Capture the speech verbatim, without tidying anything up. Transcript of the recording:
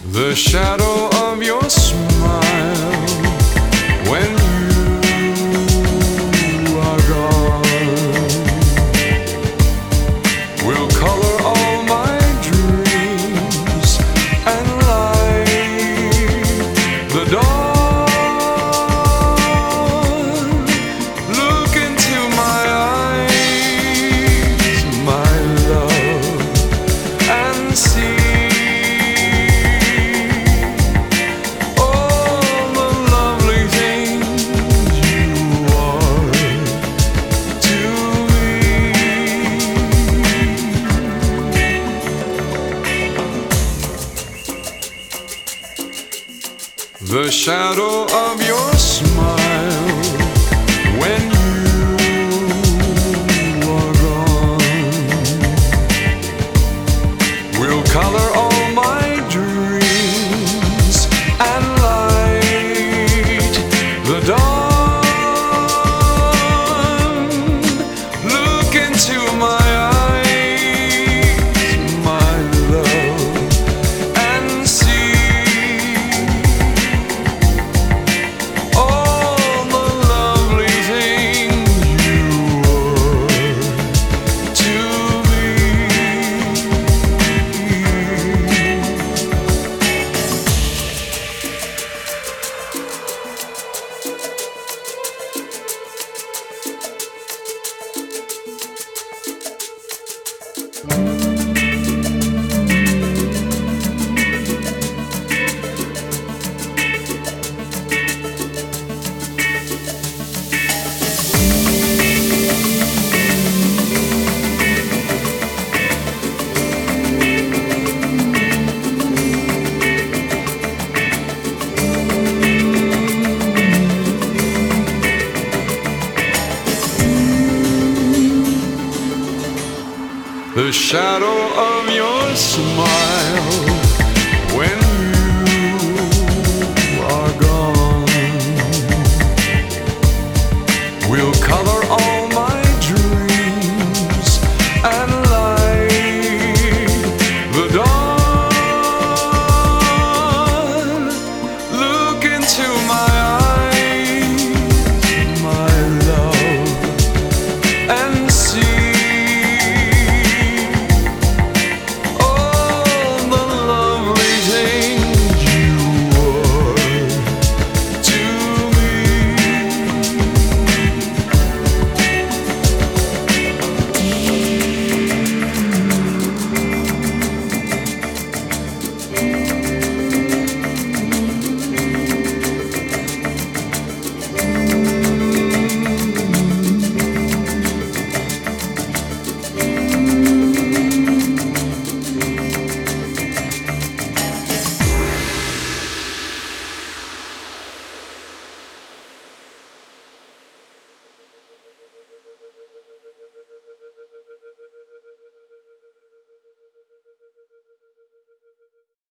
The shadow of your smile when you are gone will color all my dreams and light the dawn. Look into my eyes, my love, and see the shadow of your smile when you are gone will color all my dreams and light the dawn. Look into my eyes, my love, and see the shadow of your smile